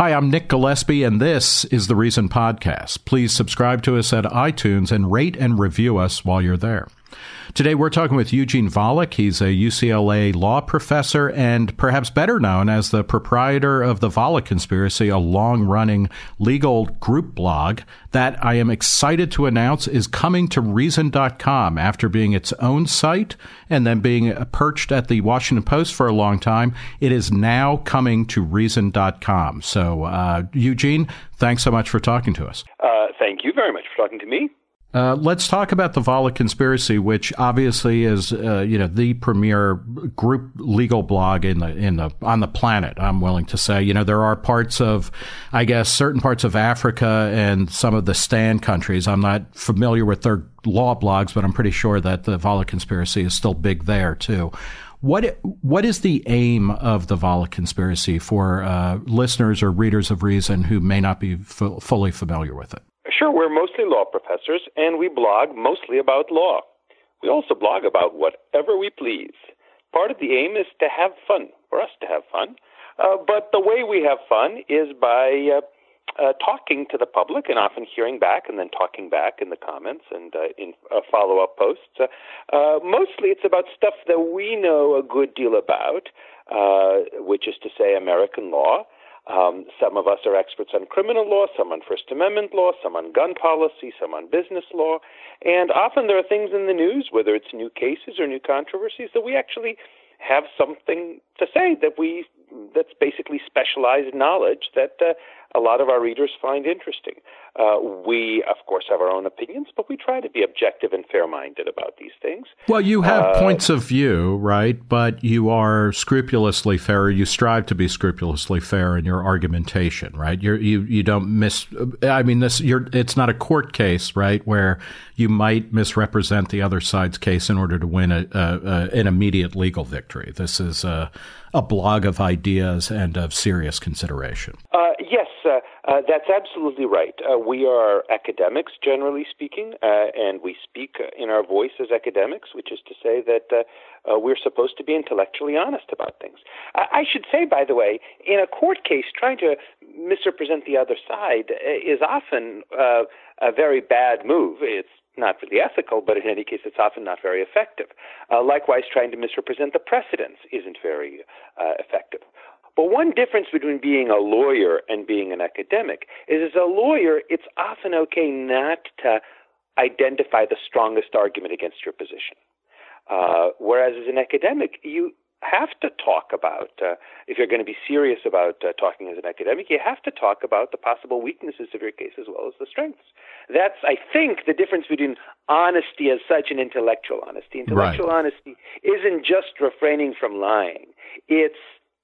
Hi, I'm Nick Gillespie, and this is the Reason Podcast. Please subscribe to us at iTunes and rate and review us while you're there. Today, we're talking with Eugene Volokh. He's a UCLA law professor and perhaps better known as the proprietor of the Volokh Conspiracy, a long-running legal group blog that I am excited to announce is coming to Reason.com after being its own site and then being perched at the Washington Post for a long time. It is now coming to Reason.com. So, Eugene, thanks so much for talking to us. Thank you very much for talking to me. Let's talk about the Volokh Conspiracy, which obviously is, the premier group legal blog on the planet. I'm willing to say, there are certain parts of Africa and some of the stand countries. I'm not familiar with their law blogs, but I'm pretty sure that the Volokh Conspiracy is still big there too. What is the aim of the Volokh Conspiracy for listeners or readers of Reason who may not be fully familiar with it? Sure, we're mostly law professors, and we blog mostly about law. We also blog about whatever we please. Part of the aim is to have fun, for us to have fun. But the way we have fun is by talking to the public and often hearing back and then talking back in the comments and in follow-up posts. Mostly it's about stuff that we know a good deal about, which is to say American law. Some of us are experts on criminal law, some on First Amendment law, some on gun policy, some on business law. And often there are things in the news, whether it's new cases or new controversies, that we actually have something to say that's basically specialized knowledge that a lot of our readers find interesting. We, of course, have our own opinions, but we try to be objective and fair-minded about these things. Well, you have points of view, right? But you are scrupulously fair. You strive to be scrupulously fair in your argumentation, right? You don't miss. I mean, it's not a court case, right, where you might misrepresent the other side's case in order to win an immediate legal victory. This is a blog of ideas and of serious consideration. Yes, that's absolutely right. We are academics, generally speaking, and we speak in our voice as academics, which is to say that we're supposed to be intellectually honest about things. I should say, by the way, in a court case, trying to misrepresent the other side is often a very bad move. It's not really ethical, but in any case, it's often not very effective. Likewise, trying to misrepresent the precedents isn't very effective. But one difference between being a lawyer and being an academic is as a lawyer, it's often okay not to identify the strongest argument against your position. Whereas as an academic, you have to talk about, if you're going to be serious about talking as an academic, you have to talk about the possible weaknesses of your case as well as the strengths. That's, I think, the difference between honesty as such and intellectual honesty. Intellectual honesty isn't just refraining from lying. It's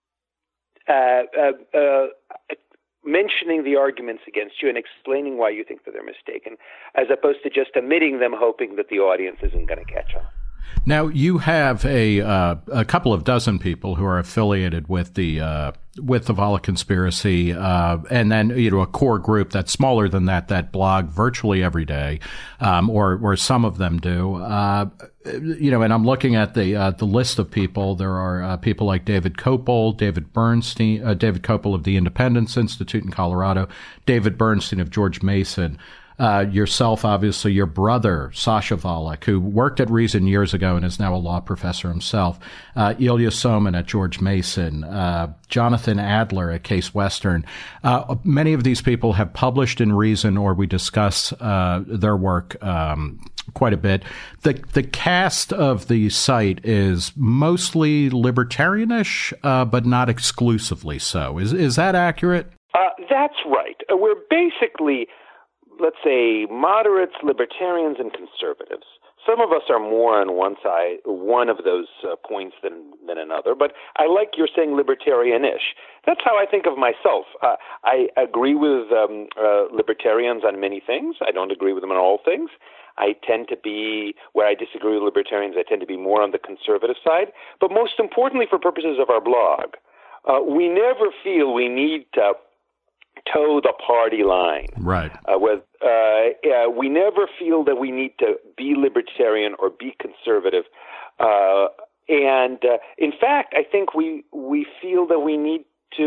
mentioning the arguments against you and explaining why you think that they're mistaken, as opposed to just omitting them, hoping that the audience isn't going to catch on. Now, you have a couple of dozen people who are affiliated with the Volokh Conspiracy, and then a core group that's smaller than that blog virtually every day, or some of them do. And I'm looking at the list of people. There are people like David Kopel, David Kopel of the Independence Institute in Colorado, David Bernstein of George Mason. Yourself, obviously, your brother, Sasha Volokh, who worked at Reason years ago and is now a law professor himself, Ilya Somin at George Mason, Jonathan Adler at Case Western. Many of these people have published in Reason, or we discuss their work quite a bit. The cast of the site is mostly libertarianish, but not exclusively so. Is that accurate? That's right. We're basically, let's say, moderates, libertarians, and conservatives. Some of us are more on one side, one of those points than another, but I like you're saying libertarian-ish. That's how I think of myself. I agree with libertarians on many things. I don't agree with them on all things. I tend to be, where I disagree with libertarians, I tend to be more on the conservative side. But most importantly, for purposes of our blog, we never feel we need to toe the party line. Right. We never feel that we need to be libertarian or be conservative. In fact, I think we feel that we need to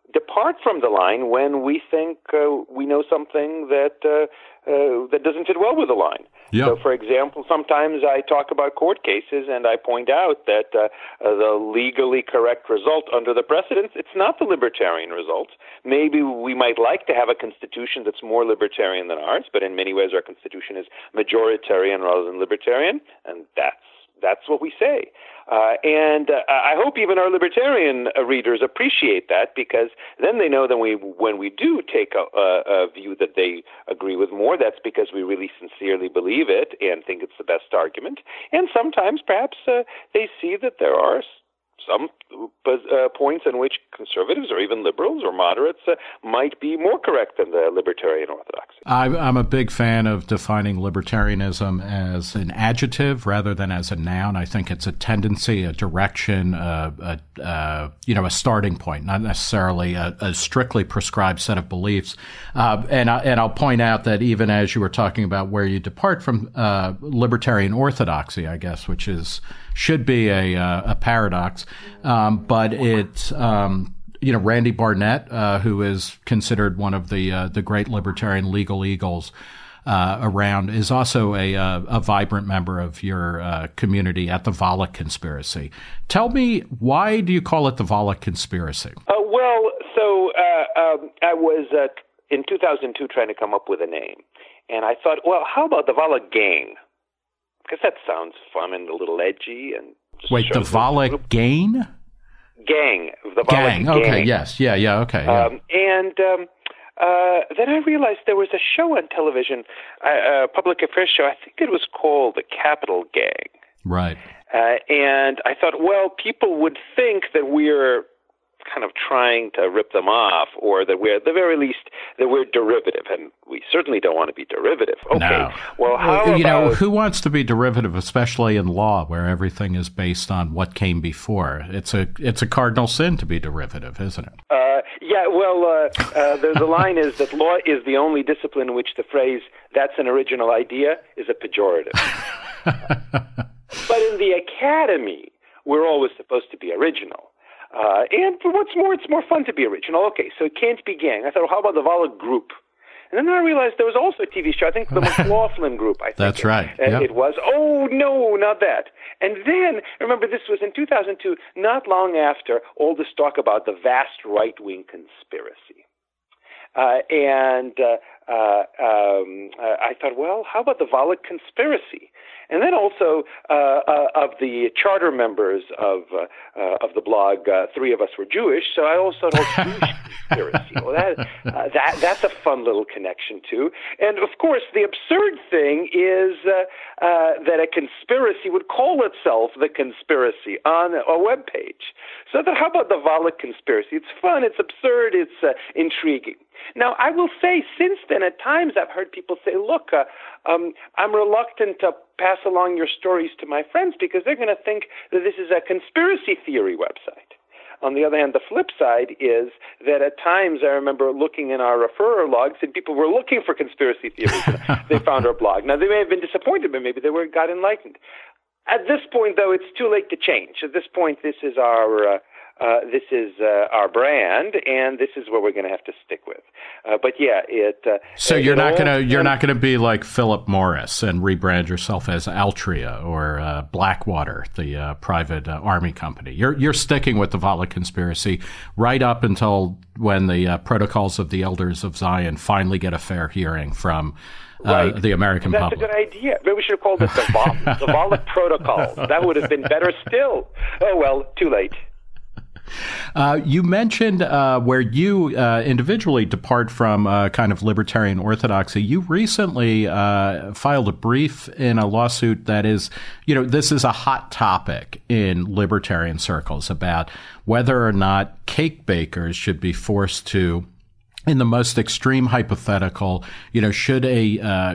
depart from the line when we think we know something that doesn't fit well with the line. Yep. So, for example, sometimes I talk about court cases and I point out that the legally correct result under the precedents, it's not the libertarian result. Maybe we might like to have a constitution that's more libertarian than ours, but in many ways our constitution is majoritarian rather than libertarian, and that's what we say. And I hope even our libertarian readers appreciate that, because then they know that when we do take a view that they agree with more, that's because we really sincerely believe it and think it's the best argument. And sometimes perhaps they see that there are some points in which conservatives or even liberals or moderates might be more correct than the libertarian orthodoxy. I'm a big fan of defining libertarianism as an adjective rather than as a noun. I think it's a tendency, a direction, a starting point, not necessarily a strictly prescribed set of beliefs. And I'll point out that even as you were talking about where you depart from libertarian orthodoxy, I guess, which should be a paradox, but it's Randy Barnett, who is considered one of the great libertarian legal eagles around, is also a vibrant member of your community at the Volokh Conspiracy. Tell me, why do you call it the Volokh Conspiracy? I was in 2002 trying to come up with a name, and I thought, well, how about the Volokh Gang? Because that sounds fun and a little edgy. And wait, the Volokh Gang? Gang. The Volokh Gang. Okay, yes. Yeah, okay. Yeah. Then I realized there was a show on television, a public affairs show. I think it was called The Capital Gang. Right. And I thought, well, people would think that we're kind of trying to rip them off, or that we're, at the very least, that we're derivative, and we certainly don't want to be derivative. Okay, no. Well, how about... who wants to be derivative, especially in law, where everything is based on what came before? It's a cardinal sin to be derivative, isn't it? There's a line is that law is the only discipline in which the phrase, that's an original idea, is a pejorative. But in the academy, we're always supposed to be original. And what's more, it's more fun to be original. Okay, so it can't be gang. I thought, well, how about the Volokh Group? And then I realized there was also a TV show, I think the McLaughlin Group, I think. That's right. Yep. It was. Oh, no, not that. And then, remember, this was in 2002, not long after all this talk about the vast right-wing conspiracy. I thought, well, how about the Volokh Conspiracy? And then also of the charter members of the blog, three of us were Jewish, so I also thought Jewish conspiracy. Well, that's a fun little connection too. And of course, the absurd thing is that a conspiracy would call itself the conspiracy on a web page. So how about the Volokh Conspiracy? It's fun, it's absurd, it's intriguing. Now, I will say, since then, at times I've heard people say, look, I'm reluctant to pass along your stories to my friends because they're going to think that this is a conspiracy theory website. On the other hand, the flip side is that at times I remember looking in our referrer logs and people were looking for conspiracy theories. They found our blog. Now, they may have been disappointed, but maybe they got enlightened. At this point, though, it's too late to change. At this point, this is our brand, and this is what we're going to have to stick with. But yeah, So you're not gonna be like Philip Morris and rebrand yourself as Altria or Blackwater, the private army company. You're sticking with the Volokh Conspiracy right up until when the Protocols of the Elders of Zion finally get a fair hearing from the American public. That's a good idea. Maybe we should have called it the Volokh Protocols. That would have been better still. Oh well, too late. You mentioned where you individually depart from kind of libertarian orthodoxy. You recently filed a brief in a lawsuit that is, this is a hot topic in libertarian circles about whether or not cake bakers should be forced to, in the most extreme hypothetical, should a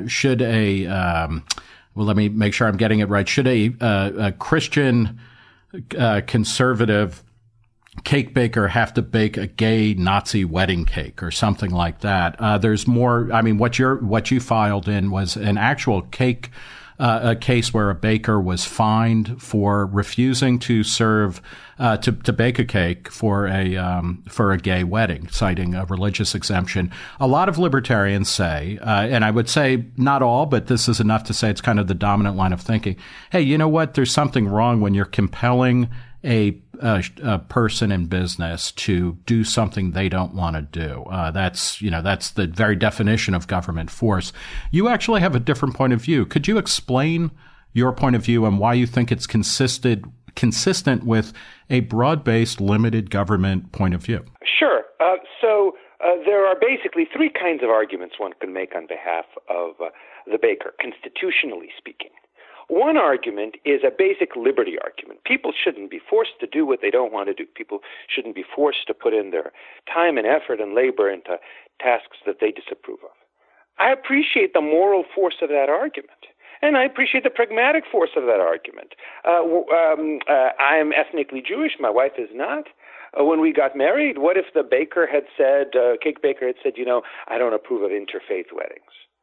let me make sure I'm getting it right. Should a Christian conservative cake baker have to bake a gay Nazi wedding cake or something like that? There's more. I mean, what you filed in was an actual cake a case where a baker was fined for refusing to serve to bake a cake for a gay wedding, citing a religious exemption. A lot of libertarians say, and I would say not all, but this is enough to say it's kind of the dominant line of thinking. Hey, you know what? There's something wrong when you're compelling a person in business to do something they don't want to do. That's the very definition of government force. You actually have a different point of view. Could you explain your point of view and why you think it's consistent with a broad-based, limited government point of view? Sure. So there are basically three kinds of arguments one can make on behalf of the baker, constitutionally speaking. One argument is a basic liberty argument. People shouldn't be forced to do what they don't want to do. People shouldn't be forced to put in their time and effort and labor into tasks that they disapprove of. I appreciate the moral force of that argument, and I appreciate the pragmatic force of that argument. I am ethnically Jewish. My wife is not. When we got married, what if the baker had said, cake baker had said, I don't approve of interfaith weddings?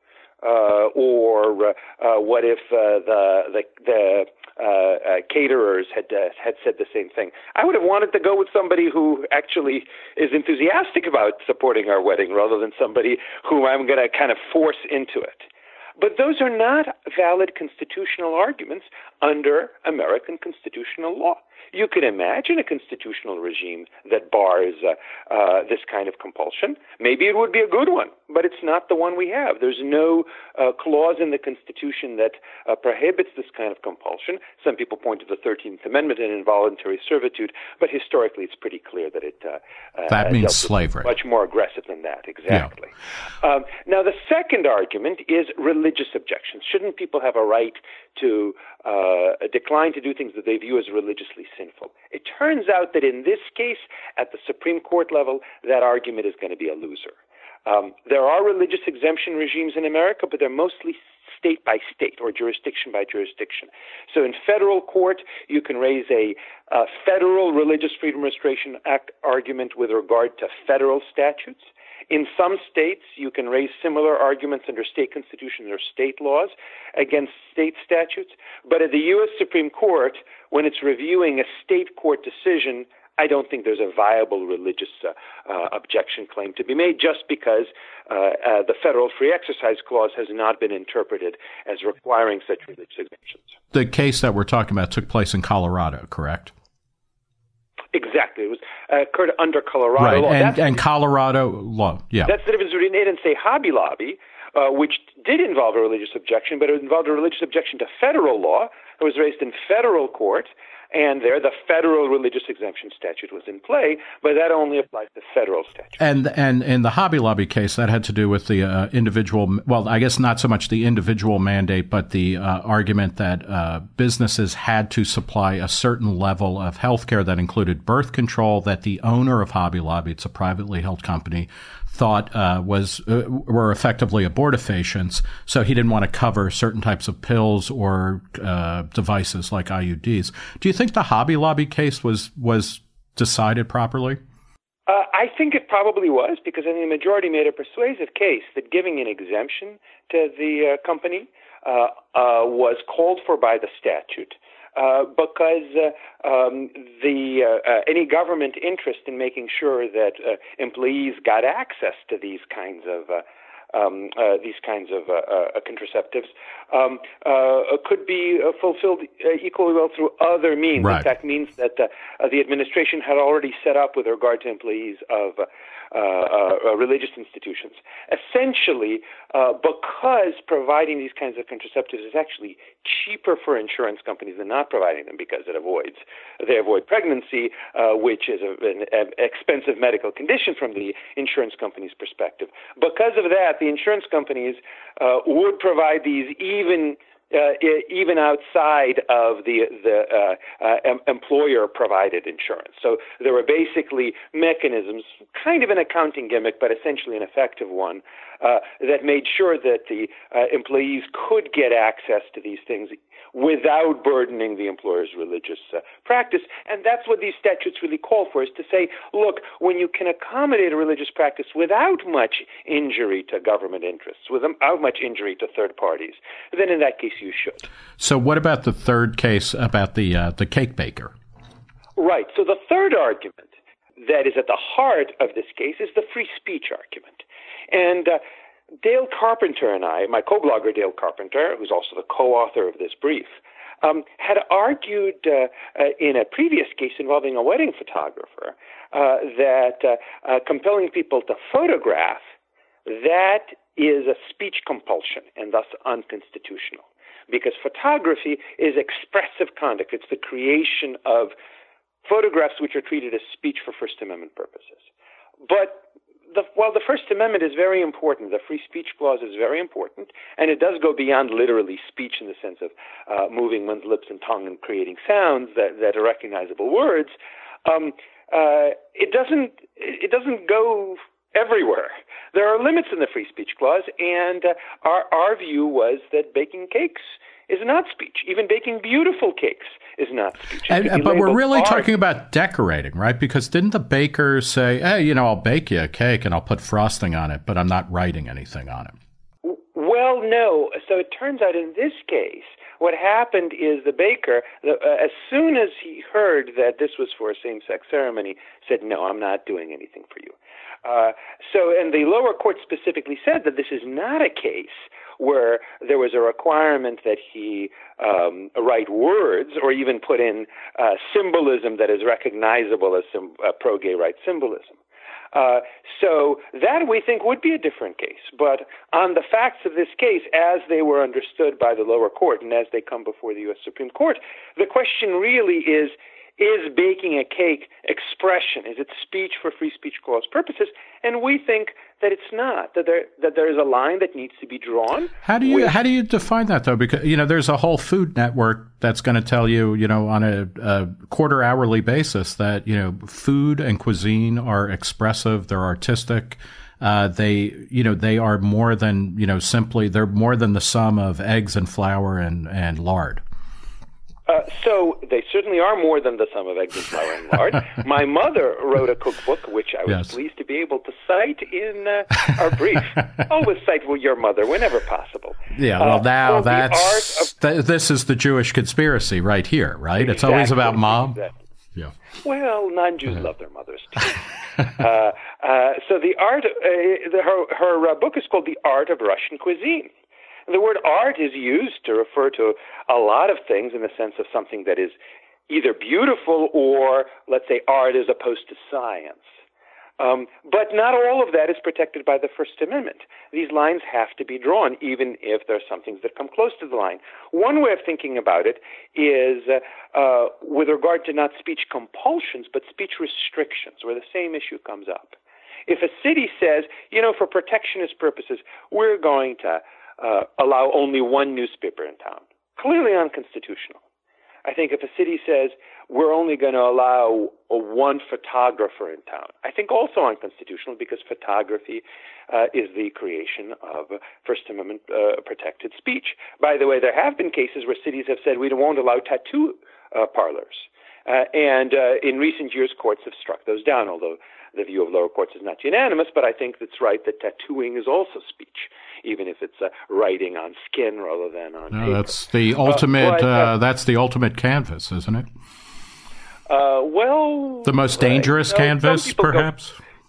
Or what if the caterers had said the same thing? I would have wanted to go with somebody who actually is enthusiastic about supporting our wedding rather than somebody whom I'm going to kind of force into it. But those are not valid constitutional arguments under American constitutional law. You could imagine a constitutional regime that bars this kind of compulsion. Maybe it would be a good one, but it's not the one we have. There's no clause in the Constitution that prohibits this kind of compulsion. Some people point to the 13th Amendment and involuntary servitude, but historically it's pretty clear that it that means slavery. Much more aggressive than that, exactly. Yeah. Now, the second argument is religious objections. Shouldn't people have a right to decline to do things that they view as religiously sinful? It turns out that in this case, at the Supreme Court level, that argument is going to be a loser. There are religious exemption regimes in America, but they're mostly state by state or jurisdiction by jurisdiction. So in federal court, you can raise a federal Religious Freedom Restoration Act argument with regard to federal statutes. In some states, you can raise similar arguments under state constitutions or state laws against state statutes. But at the U.S. Supreme Court, when it's reviewing a state court decision, I don't think there's a viable religious objection claim to be made just because the Federal Free Exercise Clause has not been interpreted as requiring such religious exemptions. The case that we're talking about took place in Colorado, correct? Exactly. It was occurred under Colorado law. And Colorado law, yeah. That's the difference between it and, say, Hobby Lobby, which did involve a religious objection, but it involved a religious objection to federal law. It was raised in federal court, and there the federal religious exemption statute was in play, but that only applies to federal statutes. And in the Hobby Lobby case, that had to do with the individual, well, I guess not so much the individual mandate, but the argument that businesses had to supply a certain level of health care that included birth control that the owner of Hobby Lobby, it's a privately held company, thought were effectively abortifacients, so he didn't want to cover certain types of pills or devices like IUDs. Do you think the Hobby Lobby case was decided properly? I think it probably was, because I think the majority made a persuasive case that giving an exemption to the company was called for by the statute. Because any government interest in making sure that employees got access to these kinds of contraceptives could be fulfilled equally well through other means. Right. In fact, means that the administration had already set up with regard to employees of religious institutions. Essentially, because providing these kinds of contraceptives is actually cheaper for insurance companies than not providing them, because they avoid pregnancy, which is an expensive medical condition from the insurance company's perspective. Because of that, the insurance companies would provide these even outside of the employer-provided insurance. So there were basically mechanisms, kind of an accounting gimmick, but essentially an effective one, that made sure that the employees could get access to these things without burdening the employer's religious practice. And that's what these statutes really call for, is to say, look, when you can accommodate a religious practice without much injury to government interests, without much injury to third parties, then in that case you should. So what about the third case about the cake baker? Right. So the third argument that is at the heart of this case is the free speech argument. And Dale Carpenter and I, my co-blogger Dale Carpenter, who's also the co-author of this brief, had argued in a previous case involving a wedding photographer that compelling people to photograph, that is a speech compulsion and thus unconstitutional, because photography is expressive conduct. It's the creation of photographs which are treated as speech for First Amendment purposes. But while the First Amendment is very important, the free speech clause is very important, and it does go beyond literally speech in the sense of moving one's lips and tongue and creating sounds that are recognizable words, it doesn't go everywhere. There are limits in the free speech clause, and our view was that baking cakes is not speech. Even baking beautiful cakes is not speech. But we're really talking about decorating, right? Because didn't the baker say, hey, I'll bake you a cake and I'll put frosting on it, but I'm not writing anything on it? Well, no. So it turns out in this case, what happened is the baker, as soon as he heard that this was for a same-sex ceremony, said, no, I'm not doing anything for you. And the lower court specifically said that this is not a case where there was a requirement that he write words or even put in symbolism that is recognizable as pro-gay rights symbolism. So that, we think, would be a different case. But on the facts of this case, as they were understood by the lower court and as they come before the U.S. Supreme Court, the question really is baking a cake expression? Is it speech for free speech clause purposes? And we think that it's not, that there is a line that needs to be drawn. How do you define that, though? Because, there's a whole Food Network that's going to tell you, on a quarter hourly basis that, food and cuisine are expressive, they're artistic. They are more than, simply, they're more than the sum of eggs and flour and lard. So they certainly are more than the sum of eggs and flour and lard. My mother wrote a cookbook, which I was pleased to be able to cite in our brief. Always cite your mother whenever possible. Yeah, well, now this is the Jewish conspiracy right here, right? Exactly. It's always about mom. Exactly. Yeah. Well, non-Jews love their mothers too. So the art, her book is called The Art of Russian Cuisine. The word art is used to refer to a lot of things in the sense of something that is either beautiful or, let's say, art as opposed to science. But not all of that is protected by the First Amendment. These lines have to be drawn, even if there are some things that come close to the line. One way of thinking about it is with regard to not speech compulsions, but speech restrictions, where the same issue comes up. If a city says, for protectionist purposes, we're going to allow only one newspaper in town, clearly unconstitutional. I think if a city says we're only going to allow one photographer in town, I think also unconstitutional, because photography is the creation of First Amendment protected speech. By the way, there have been cases where cities have said we won't allow tattoo parlors. And in recent years, courts have struck those down, although the view of lower courts is not unanimous. But I think it's right that tattooing is also speech, even if it's writing on skin rather than on paper. That's the ultimate. That's the ultimate canvas, isn't it? Well, the most dangerous canvas, perhaps.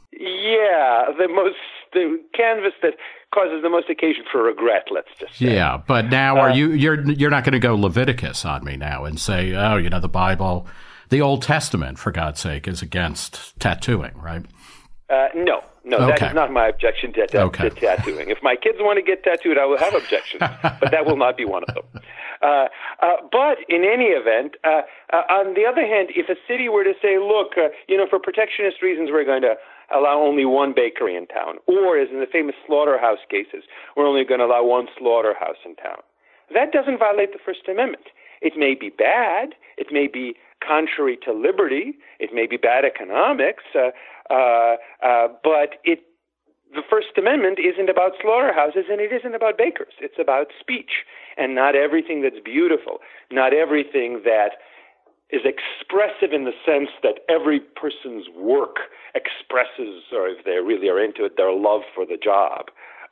The canvas that causes the most occasion for regret. Let's just say. Yeah, but now you're not going to go Leviticus on me now and say, the Bible. The Old Testament, for God's sake, is against tattooing, right? No, okay. That is not my objection to tattooing. If my kids want to get tattooed, I will have objections, but that will not be one of them. But in any event, on the other hand, if a city were to say, look, for protectionist reasons, we're going to allow only one bakery in town, or as in the famous slaughterhouse cases, we're only going to allow one slaughterhouse in town, that doesn't violate the First Amendment. It may be bad. It may be contrary to liberty. It may be bad economics. But the First Amendment isn't about slaughterhouses and it isn't about bakers. It's about speech, and not everything that's beautiful, not everything that is expressive in the sense that every person's work expresses, or if they really are into it, their love for the job.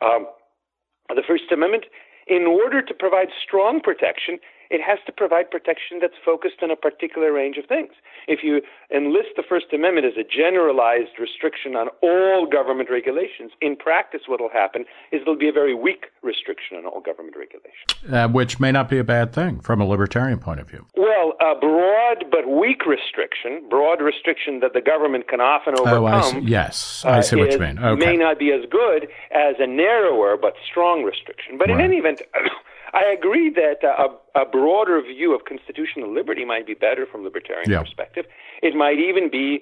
The First Amendment, in order to provide strong protection, it has to provide protection that's focused on a particular range of things. If you enlist the First Amendment as a generalized restriction on all government regulations, in practice what will happen is it'll be a very weak restriction on all government regulations. Which may not be a bad thing from a libertarian point of view. Well, a broad but weak restriction, that the government can often overcome. I see what you mean. Okay. May not be as good as a narrower but strong restriction. But in any event, I agree that a broader view of constitutional liberty might be better from libertarian perspective. It might even be,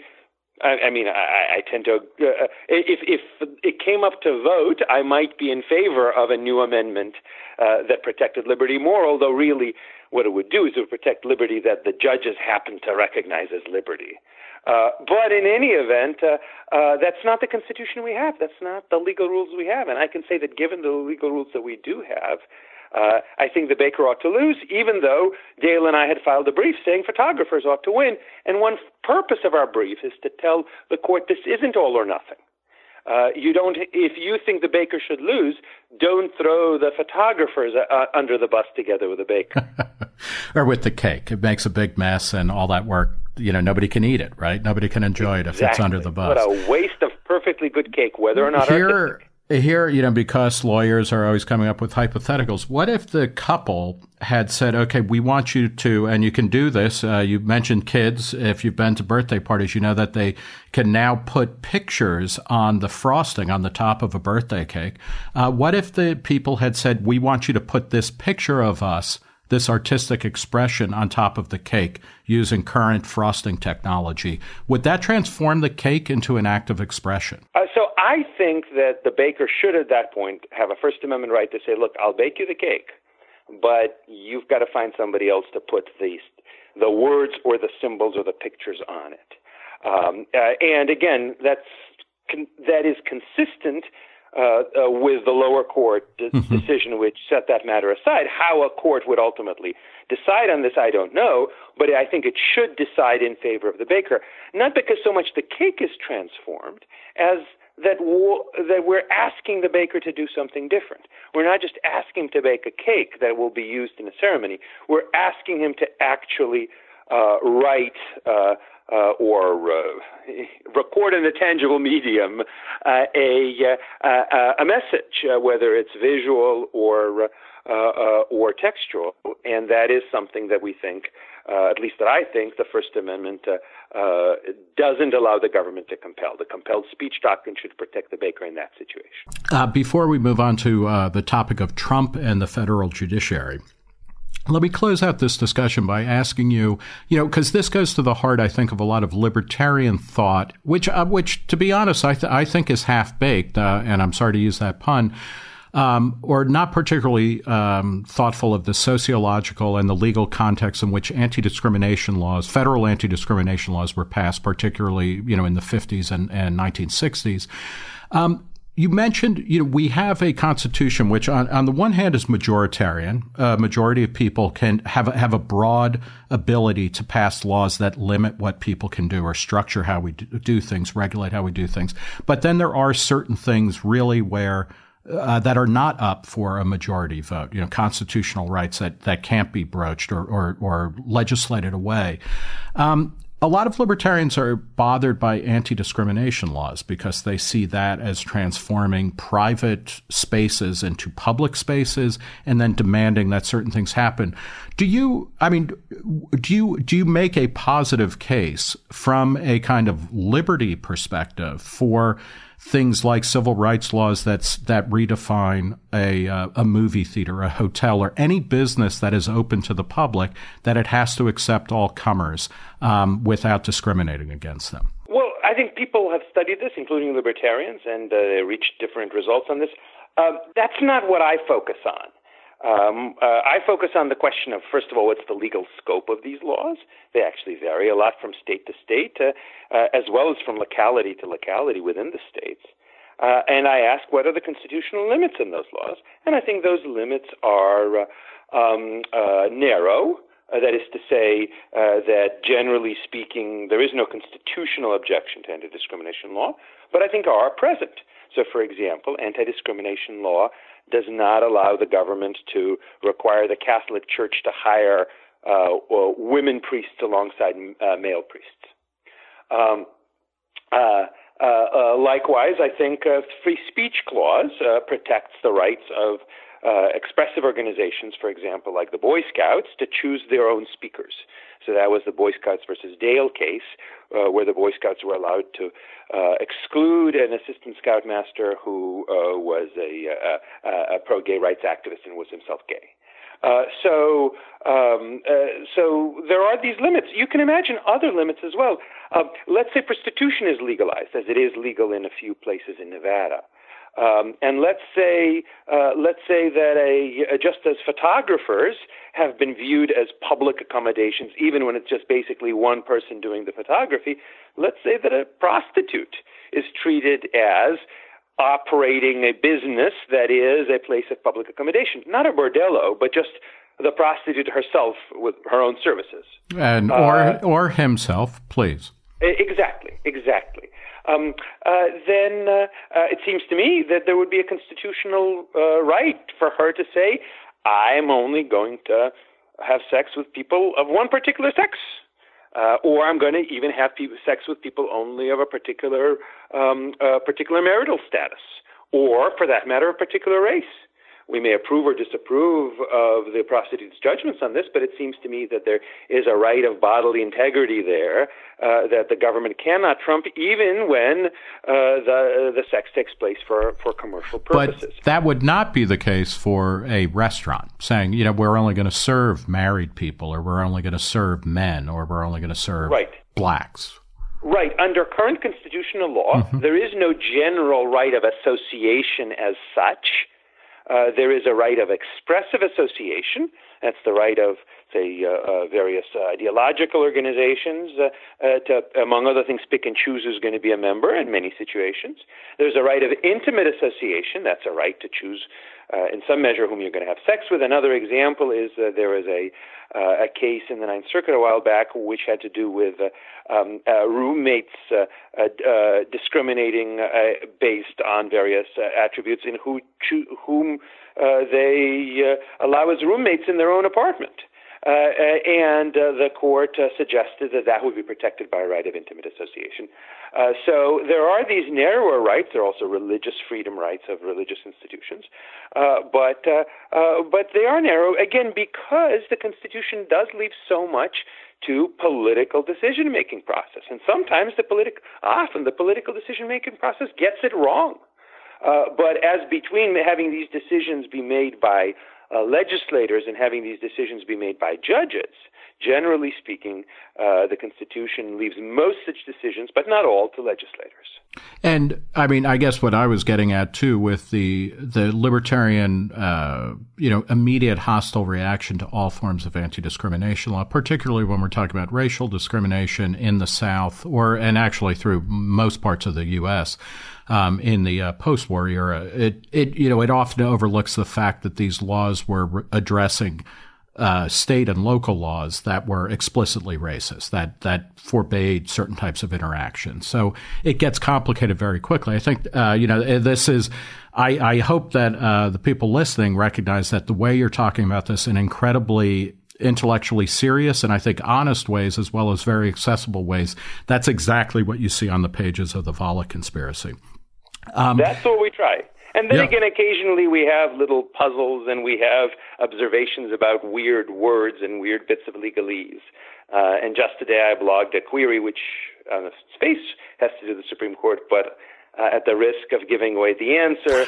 I tend to, if it came up to vote, I might be in favor of a new amendment that protected liberty more, although really what it would do is it would protect liberty that the judges happen to recognize as liberty. But in any event, that's not the Constitution we have. That's not the legal rules we have. And I can say that given the legal rules that we do have, I think the baker ought to lose, even though Dale and I had filed a brief saying photographers ought to win. And one purpose of our brief is to tell the court this isn't all or nothing. If you think the baker should lose, don't throw the photographers under the bus together with the baker. Or with the cake. It makes a big mess and all that work. Nobody can eat it, right? Nobody can enjoy it if it's under the bus. What a waste of perfectly good cake, whether or not artistic. Here, because lawyers are always coming up with hypotheticals, what if the couple had said, okay, we want you to, and you can do this, you mentioned kids, if you've been to birthday parties, you know that they can now put pictures on the frosting on the top of a birthday cake. What if the people had said, we want you to put this picture of us, this artistic expression on top of the cake using current frosting technology? Would that transform the cake into an act of expression? So I think that the baker should at that point have a First Amendment right to say, look, I'll bake you the cake, but you've got to find somebody else to put the words or the symbols or the pictures on it. And again, that is consistent with the lower court decision which set that matter aside. How a court would ultimately decide on this, I don't know, but I think it should decide in favor of the baker, not because so much the cake is transformed as that we're asking the baker to do something different. We're not just asking him to bake a cake that will be used in a ceremony. We're asking him to actually write or record in a tangible medium a message, whether it's visual or textual, and that is something that we think, at least that I think, the First Amendment doesn't allow the government to compel. The compelled speech doctrine should protect the baker in that situation. Before we move on to the topic of Trump and the federal judiciary, let me close out this discussion by asking you, because this goes to the heart, I think, of a lot of libertarian thought, which to be honest, I think is half-baked, and I'm sorry to use that pun, or not particularly thoughtful of the sociological and the legal context in which anti-discrimination laws, federal anti-discrimination laws were passed, particularly, in the 50s and 1960s. You mentioned, we have a constitution which on the one hand is majoritarian. A majority of people can have a broad ability to pass laws that limit what people can do or structure how we do things, regulate how we do things. But then there are certain things really where that are not up for a majority vote, constitutional rights that can't be broached or legislated away. A lot of libertarians are bothered by anti-discrimination laws because they see that as transforming private spaces into public spaces and then demanding that certain things happen. Do you make a positive case from a kind of liberty perspective for things like civil rights laws that redefine a movie theater, a hotel, or any business that is open to the public, that it has to accept all comers without discriminating against them? Well, I think people have studied this, including libertarians, and they reached different results on this. That's not what I focus on. I focus on the question of, first of all, what's the legal scope of these laws? They actually vary a lot from state to state, as well as from locality to locality within the states. And I ask, what are the constitutional limits in those laws? And I think those limits are narrow. That is to say that, generally speaking, there is no constitutional objection to anti-discrimination law, but I think are present. So, for example, anti-discrimination law does not allow the government to require the Catholic Church to hire women priests alongside male priests. Likewise, I think free speech clause protects the rights of expressive organizations, for example, like the Boy Scouts, to choose their own speakers. So that was the Boy Scouts versus Dale case, where the Boy Scouts were allowed to exclude an assistant scoutmaster who was a pro-gay rights activist and was himself gay. So there are these limits. You can imagine other limits as well. Let's say prostitution is legalized, as it is legal in a few places in Nevada. And let's say that just as photographers have been viewed as public accommodations, even when it's just basically one person doing the photography, let's say that a prostitute is treated as operating a business that is a place of public accommodation, not a bordello, but just the prostitute herself with her own services, and or himself, please. Exactly. Then it seems to me that there would be a constitutional right for her to say, I'm only going to have sex with people of one particular sex, or I'm going to even have sex with people only of a particular marital status, or, for that matter, a particular race. We may approve or disapprove of the prostitute's judgments on this, but it seems to me that there is a right of bodily integrity there that the government cannot trump, even when the sex takes place for commercial purposes. But that would not be the case for a restaurant, saying, we're only going to serve married people, or we're only going to serve men, or we're only going to serve blacks. Right. Under current constitutional law, there is no general right of association as such. There is a right of expressive association. That's the right of, say, various ideological organizations to, among other things, pick and choose who's going to be a member in many situations. There's a right of intimate association. That's a right to choose, in some measure, whom you're going to have sex with. Another example is there was a case in the Ninth Circuit a while back which had to do with roommates discriminating based on various attributes in whom they allow as roommates in their own apartment. And the court suggested that would be protected by a right of intimate association. So there are these narrower rights. There are also religious freedom rights of religious institutions. But they are narrow, again, because the Constitution does leave so much to political decision-making process. And sometimes often the political decision-making process gets it wrong. But as between having these decisions be made by legislators and having these decisions be made by judges, generally speaking, the Constitution leaves most such decisions, but not all, to legislators. And I mean, I guess what I was getting at too, with the libertarian, immediate hostile reaction to all forms of anti-discrimination law, particularly when we're talking about racial discrimination in the South, and actually through most parts of the U.S. In the post-war era, it often overlooks the fact that these laws were addressing state and local laws that were explicitly racist, that forbade certain types of interaction. So it gets complicated very quickly. I think, this is, I hope that the people listening recognize that the way you're talking about this in incredibly intellectually serious and I think honest ways, as well as very accessible ways, that's exactly what you see on the pages of the Volokh Conspiracy. That's what we try. And then again, occasionally we have little puzzles and we have observations about weird words and weird bits of legalese. And just today I blogged a query which on its face has to do with the Supreme Court, but at the risk of giving away the answer,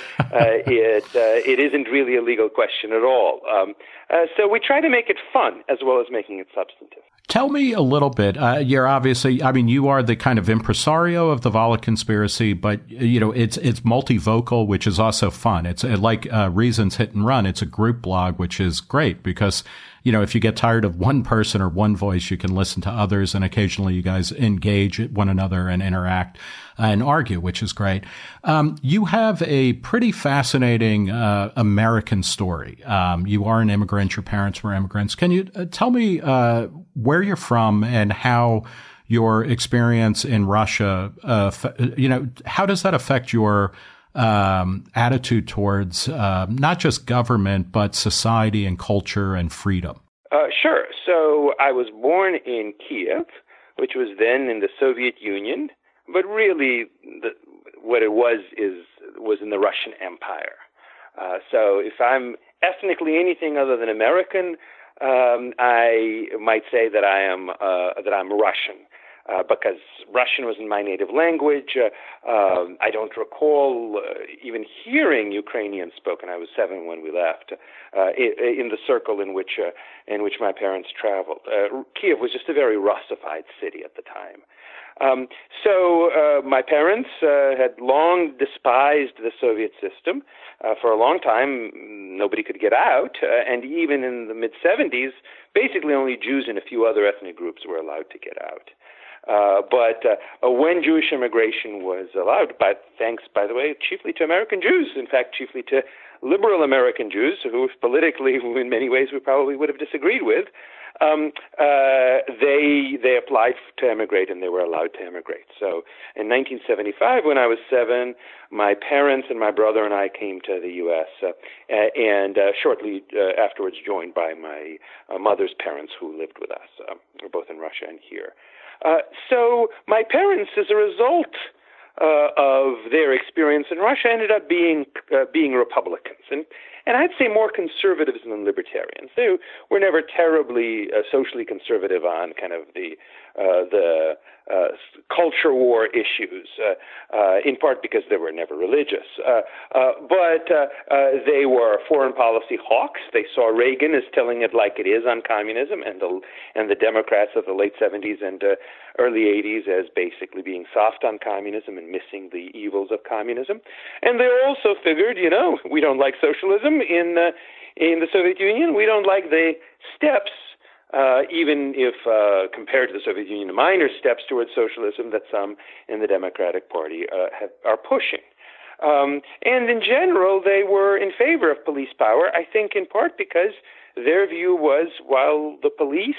it isn't really a legal question at all. So we try to make it fun as well as making it substantive. Tell me a little bit. You're obviously, you are the kind of impresario of the Volokh Conspiracy, but, it's multivocal, which is also fun. It's like Reason's Hit and Run. It's a group blog, which is great because, if you get tired of one person or one voice, you can listen to others, and occasionally you guys engage one another and interact and argue, which is great. You have a pretty fascinating American story. You are an immigrant. Your parents were immigrants. Can you tell me where you're from and how your experience in Russia, how does that affect your attitude towards not just government, but society and culture and freedom? Sure. So I was born in Kiev, which was then in the Soviet Union, but really what it was in the Russian Empire. So if I'm ethnically anything other than American, I might say that I'm Russian. Because Russian wasn't my native language. I don't recall even hearing Ukrainian spoken. I was 7 when we left, in the circle in which my parents traveled. Kiev was just a very Russified city at the time. So my parents had long despised the Soviet system. For a long time, nobody could get out, and even in the mid-'70s, basically only Jews and a few other ethnic groups were allowed to get out. But when Jewish immigration was allowed, thanks, by the way, chiefly to American Jews, in fact, chiefly to liberal American Jews, who politically, in many ways, we probably would have disagreed with, they applied to immigrate, and they were allowed to immigrate. So in 1975, when I was 7, my parents and my brother and I came to the U.S., and shortly afterwards joined by my mother's parents, who lived with us. We're both in Russia and here. So my parents, as a result of their experience in Russia, ended up being Republicans, and I'd say more conservatives than libertarians. They were never terribly socially conservative on kind of the culture war issues, in part because they were never religious. But they were foreign policy hawks. They saw Reagan as telling it like it is on communism, and the Democrats of the late 70s and early 80s as basically being soft on communism and missing the evils of communism. And they also figured, we don't like socialism in the Soviet Union. We don't like the steps, even if compared to the Soviet Union, minor steps towards socialism that some in the Democratic Party are pushing. And in general, they were in favor of police power, I think in part because their view was, while the police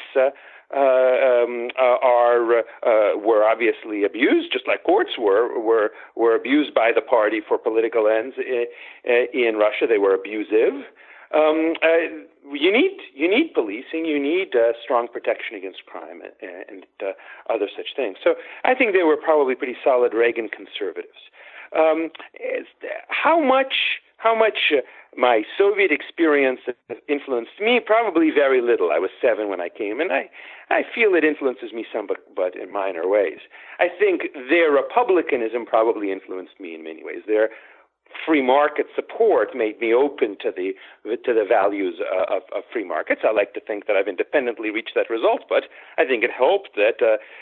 were obviously abused, just like courts were abused by the party for political ends in Russia. They were abusive. You need policing. You need strong protection against crime and other such things. So I think they were probably pretty solid Reagan conservatives. How much my Soviet experience influenced me? Probably very little. I was 7 when I came, and I feel it influences me some, but in minor ways. I think their republicanism probably influenced me in many ways. Their free market support made me open to the values of free markets. I like to think that I've independently reached that result, but I think it helped that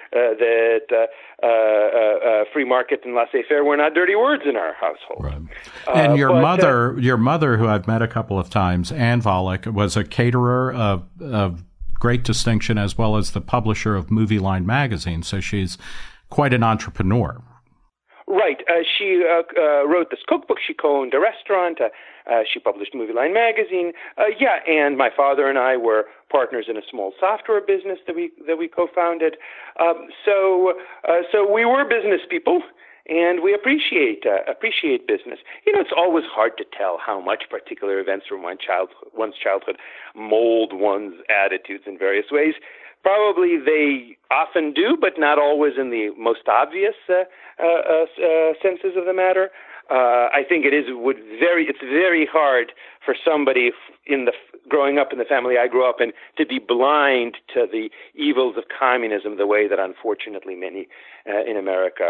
free market and laissez-faire were not dirty words in our household. Right. And your mother, who I've met a couple of times, Ann Volokh, was a caterer of great distinction, as well as the publisher of Movie Line magazine. So she's quite an entrepreneur. Right. She wrote this cookbook. She co-owned a restaurant. She published Movie Line magazine. And my father and I were partners in a small software business that we co-founded. So we were business people, and we appreciate business. It's always hard to tell how much particular events from one's childhood mold one's attitudes in various ways. Probably they often do, but not always in the most obvious senses of the matter. I think it's very hard for somebody growing up in the family I grew up in to be blind to the evils of communism the way that unfortunately many in America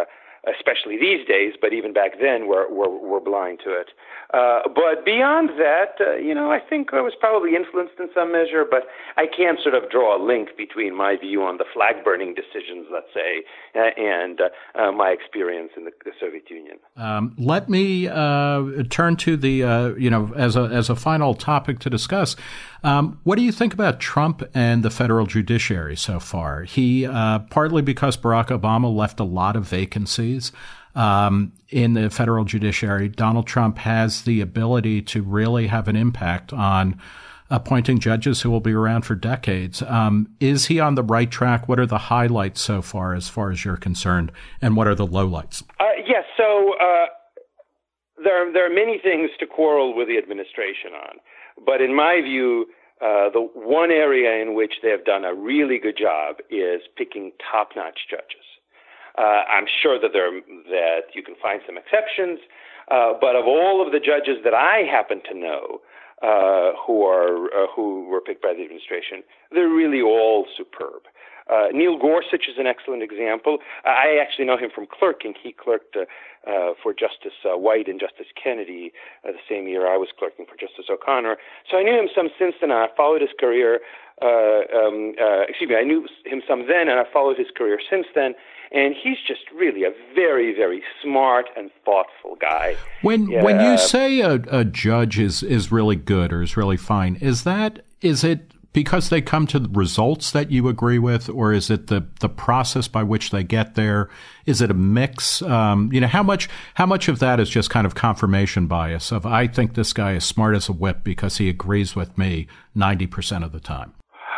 especially these days, but even back then we're blind to it. But beyond that, I think I was probably influenced in some measure, but I can't sort of draw a link between my view on the flag-burning decisions, let's say, and my experience in the Soviet Union. Let me turn to the, as a final topic to discuss. What do you think about Trump and the federal judiciary so far? He, partly because Barack Obama left a lot of vacancies in the federal judiciary, Donald Trump has the ability to really have an impact on appointing judges who will be around for decades. Is he on the right track? What are the highlights so far as you're concerned, and what are the lowlights? Yes, so there are many things to quarrel with the administration on, but in my view, the one area in which they have done a really good job is picking top-notch judges. I'm sure that you can find some exceptions, but of all of the judges that I happen to know who were picked by the administration, they're really all superb. Neil Gorsuch is an excellent example. I actually know him from clerking. He clerked for Justice White and Justice Kennedy the same year I was clerking for Justice O'Connor. So I knew him some since then. I followed his career. I knew him some then, and I followed his career since then. And he's just really a very, very smart and thoughtful guy. When you say a judge is really good or is really fine, is it because they come to the results that you agree with, or is it the process by which they get there? Is it a mix? How much of that is just kind of confirmation bias of I think this guy is smart as a whip because he agrees with me 90% of the time?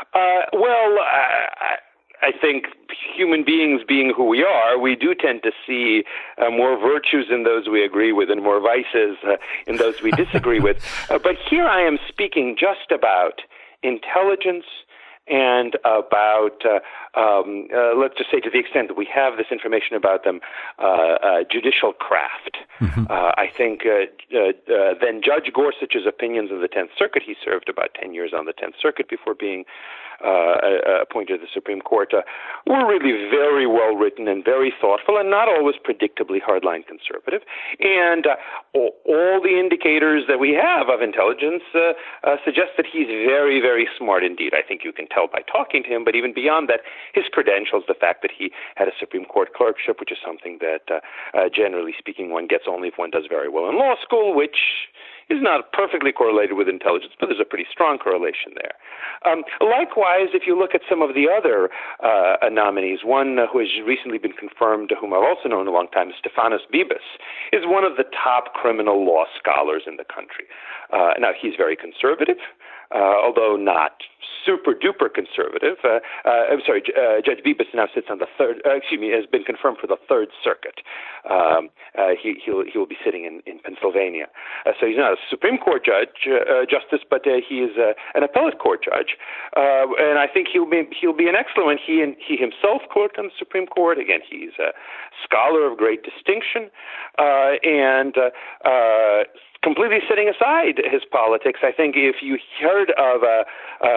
I think human beings being who we are, we do tend to see more virtues in those we agree with and more vices in those we disagree with. But here I am speaking just about intelligence and about, let's just say to the extent that we have this information about them, judicial craft. Mm-hmm. I think then Judge Gorsuch's opinions of the Tenth Circuit, he served about 10 years on the Tenth Circuit before being appointed to the Supreme Court, were really very well written and very thoughtful and not always predictably hardline conservative. And all the indicators that we have of intelligence suggest that he's very, very smart indeed. I think you can tell by talking to him, but even beyond that, his credentials, the fact that he had a Supreme Court clerkship, which is something that, generally speaking, one gets only if one does very well in law school, which is not perfectly correlated with intelligence, but there's a pretty strong correlation there. Likewise, if you look at some of the other nominees, one who has recently been confirmed, whom I've also known a long time, Stefanos Bibas, is one of the top criminal law scholars in the country. Now, he's very conservative, although not super-duper conservative. Judge Bibas now sits on has been confirmed for the Third Circuit. He will be sitting in Pennsylvania. So he's not a Supreme Court justice, but he is an appellate court judge. And I think he'll be an excellent one. He himself clerked on the Supreme Court. Again, he's a scholar of great distinction, and completely setting aside his politics. I think if you heard of a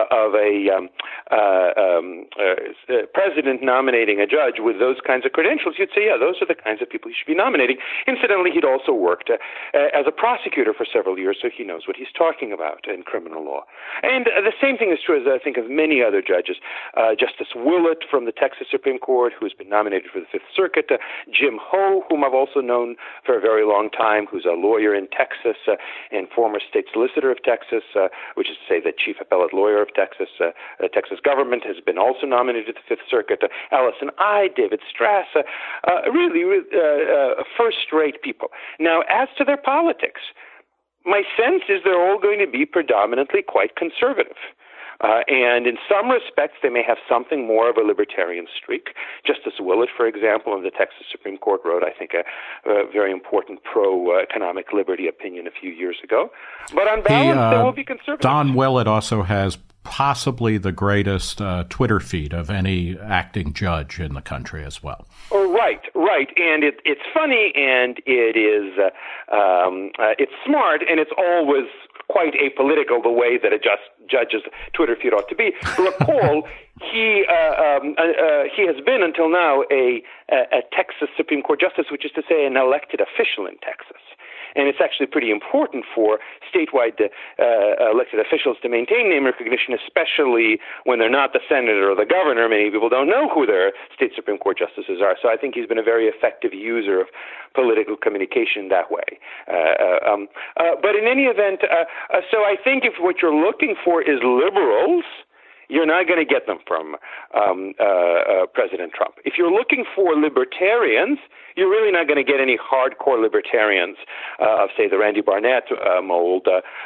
president nominating a judge with those kinds of credentials, you'd say, yeah, those are the kinds of people he should be nominating. Incidentally, he'd also worked as a prosecutor for several years, so he knows what he's talking about in criminal law. And the same thing is true, as I think, of many other judges. Justice Willett from the Texas Supreme Court, who's been nominated for the Fifth Circuit. Jim Ho, whom I've also known for a very long time, who's a lawyer in Texas and former state solicitor of Texas, which is to say the chief appellate lawyer of Texas. The Texas government has been also nominated to the Fifth Circuit. Allison Ide, David Strass, really first-rate people. Now, as to their politics, my sense is they're all going to be predominantly quite conservative. And in some respects, they may have something more of a libertarian streak. Justice Willett, for example, of the Texas Supreme Court wrote, I think, a very important pro-economic liberty opinion a few years ago. But on balance, they will be conservative. Don Willett also has possibly the greatest Twitter feed of any acting judge in the country as well. Oh, right. And it's funny, and it is it's smart, and it's always quite apolitical the way that a judge's Twitter feed ought to be. Recall, he has been until now a Texas Supreme Court justice, which is to say an elected official in Texas. And it's actually pretty important for statewide elected officials to maintain name recognition, especially when they're not the senator or the governor. Many people don't know who their state Supreme Court justices are. So I think he's been a very effective user of political communication that way. But in any event, so I think if what you're looking for is liberals, you're not going to get them from President Trump. If you're looking for libertarians, you're really not going to get any hardcore libertarians of, say, the Randy Barnett mold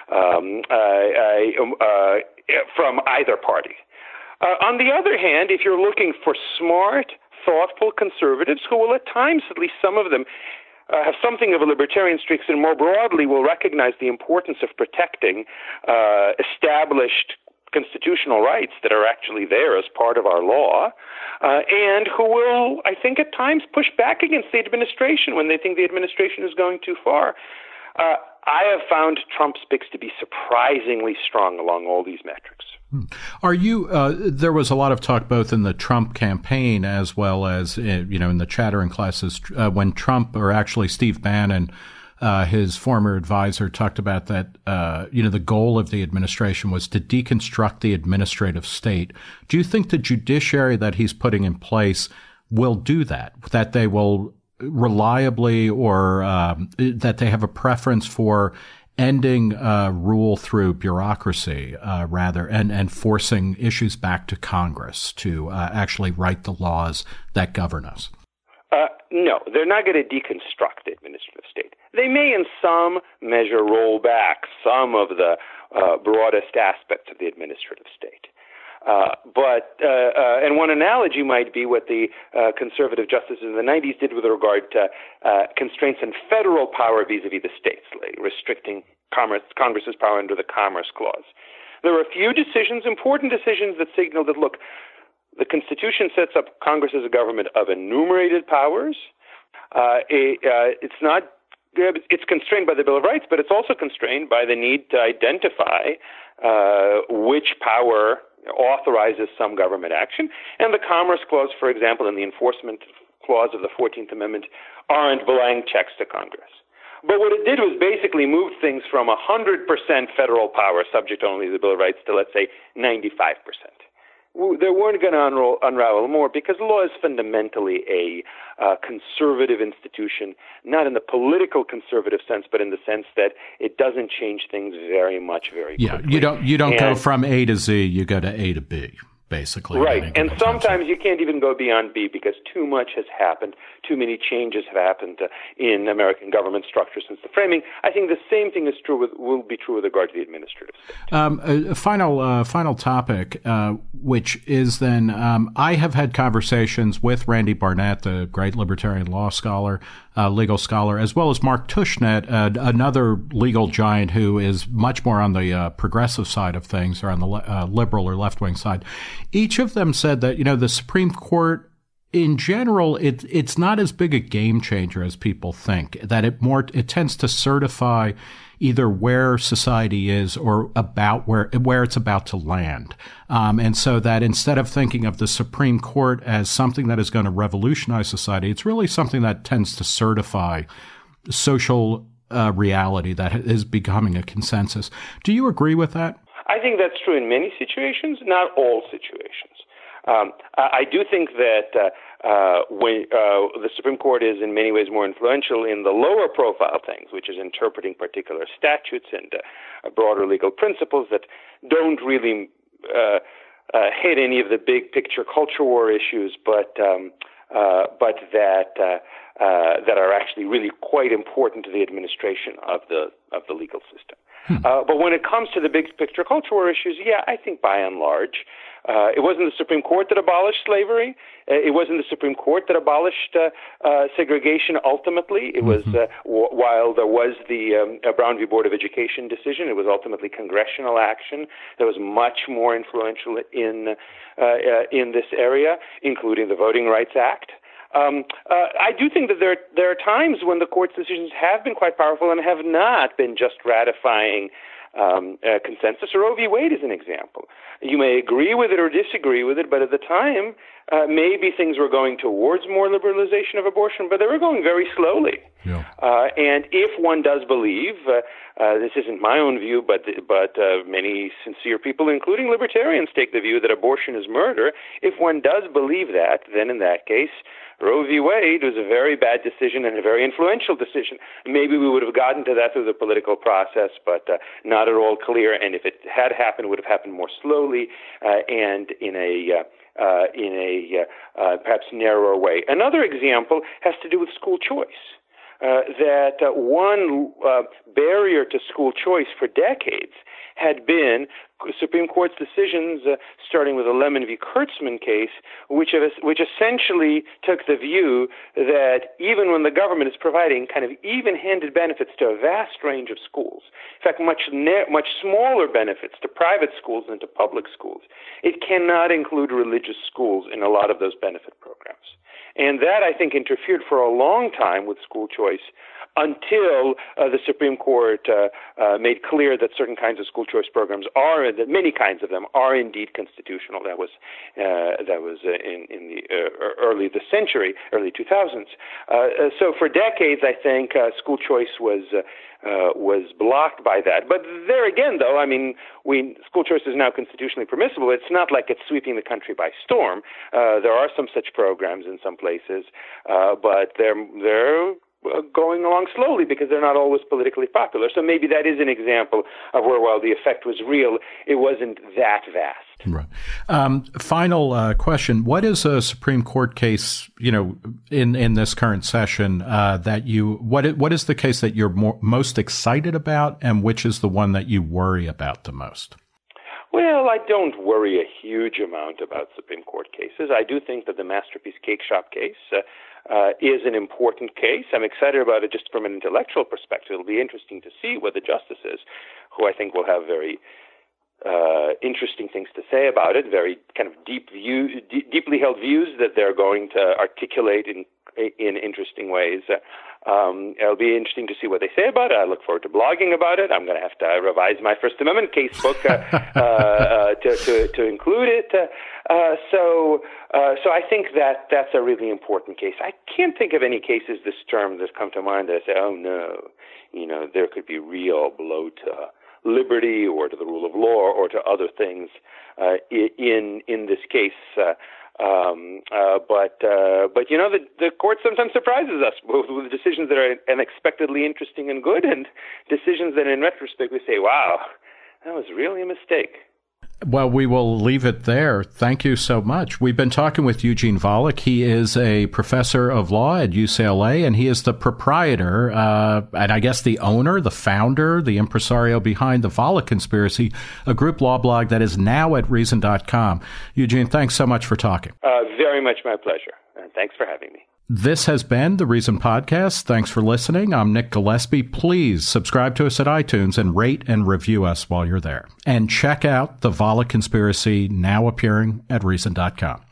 from either party. On the other hand, if you're looking for smart, thoughtful conservatives who will at times, at least some of them, have something of a libertarian streak and more broadly will recognize the importance of protecting established constitutional rights that are actually there as part of our law, and who will, I think, at times push back against the administration when they think the administration is going too far. I have found Trump's picks to be surprisingly strong along all these metrics. Are you? There was a lot of talk both in the Trump campaign as well as in the chattering classes when Trump, or actually Steve Bannon, his former advisor, talked about that, the goal of the administration was to deconstruct the administrative state. Do you think the judiciary that he's putting in place will do that, that they will reliably or that they have a preference for ending rule through bureaucracy rather and forcing issues back to Congress to actually write the laws that govern us? No, they're not going to deconstruct the administrative state. They may in some measure roll back some of the broadest aspects of the administrative state. And one analogy might be what the conservative justices in the 90s did with regard to constraints on federal power vis-a-vis the states, like restricting Congress's power under the Commerce Clause. There were a few decisions, important decisions, that signaled that, look, the Constitution sets up Congress as a government of enumerated powers. It's constrained by the Bill of Rights, but it's also constrained by the need to identify which power authorizes some government action. And the Commerce Clause, for example, and the Enforcement Clause of the 14th Amendment aren't blank checks to Congress. But what it did was basically move things from 100% federal power, subject only to the Bill of Rights, to, let's say, 95%. They weren't going to unravel more because law is fundamentally a conservative institution, not in the political conservative sense, but in the sense that it doesn't change things very much, very quickly. You don't go from A to Z, you go to A to B, basically. Right, and sometimes you can't even go beyond B because too much has happened, too many changes have happened in American government structure since the framing. I think the same thing will be true with regard to the administrative state. A final topic, which is then I have had conversations with Randy Barnett, the great libertarian law scholar, legal scholar, as well as Mark Tushnet, another legal giant who is much more on the progressive side of things, or on the liberal or left-wing side. Each of them said that, the Supreme Court, in general, it's not as big a game changer as people think, that it tends to certify either where society is or about where it's about to land. And so that instead of thinking of the Supreme Court as something that is going to revolutionize society, it's really something that tends to certify social reality that is becoming a consensus. Do you agree with that? I think that's true in many situations, not all situations. I do think that when the Supreme Court is in many ways more influential in the lower profile things, which is interpreting particular statutes and broader legal principles that don't really hit any of the big picture culture war issues, but that are actually really quite important to the administration of the legal system. But when it comes to the big picture culture war issues, I think by and large, it wasn't the Supreme Court that abolished slavery. It wasn't the Supreme Court that abolished segregation ultimately. It was, while there was the Brown v. Board of Education decision, it was ultimately congressional action that was much more influential in this area, including the Voting Rights Act. I do think that there are times when the court's decisions have been quite powerful and have not been just ratifying consensus. Roe v. Wade is an example. You may agree with it or disagree with it, but at the time, maybe things were going towards more liberalization of abortion, but they were going very slowly. Yeah. And if one does believe, this isn't my own view, but many sincere people, including libertarians, take the view that abortion is murder. If one does believe that, then in that case, Roe v. Wade was a very bad decision and a very influential decision. Maybe we would have gotten to that through the political process, but not at all clear. And if it had happened, it would have happened more slowly and in a perhaps narrower way. Another example has to do with school choice. That one barrier to school choice for decades had been Supreme Court's decisions, starting with the Lemon v. Kurtzman case, which essentially took the view that even when the government is providing kind of even-handed benefits to a vast range of schools, in fact, much smaller benefits to private schools than to public schools, it cannot include religious schools in a lot of those benefit programs. And that, I think, interfered for a long time with school choice until the Supreme Court made clear that certain kinds of school choice programs that many kinds of them are indeed constitutional. That was in the early 2000s. So for decades, I think school choice was blocked by that. But there again, though, I mean, school choice is now constitutionally permissible. It's not like it's sweeping the country by storm. There are some such programs in some places, but they're going along slowly because they're not always politically popular. So maybe that is an example of where, while the effect was real, it wasn't that vast. Right. Final question: what is a Supreme Court case, in this current session that what is the case that you're most excited about, and which is the one that you worry about the most? Well, I don't worry a huge amount about Supreme Court cases. I do think that the Masterpiece Cake Shop case is an important case. I'm excited about it just from an intellectual perspective. It'll be interesting to see what the justices, who I think will have very interesting things to say about it, very kind of deeply held views that they're going to articulate in interesting ways. It'll be interesting to see what they say about it. I look forward to blogging about it. I'm going to have to revise my First Amendment casebook to include it. So I think that's a really important case. I can't think of any cases this term that come to mind that I say, oh no, there could be real blow to liberty or to the rule of law or to other things in this case. But the court sometimes surprises us with decisions that are unexpectedly interesting and good, and decisions that in retrospect we say, wow, that was really a mistake. Well, we will leave it there. Thank you so much. We've been talking with Eugene Volokh. He is a professor of law at UCLA, and he is the proprietor, and I guess the owner, the founder, the impresario behind the Volokh Conspiracy, a group law blog that is now at Reason.com. Eugene, thanks so much for talking. Very much my pleasure, and thanks for having me. This has been the Reason Podcast. Thanks for listening. I'm Nick Gillespie. Please subscribe to us at iTunes and rate and review us while you're there. And check out the Volokh Conspiracy, now appearing at Reason.com.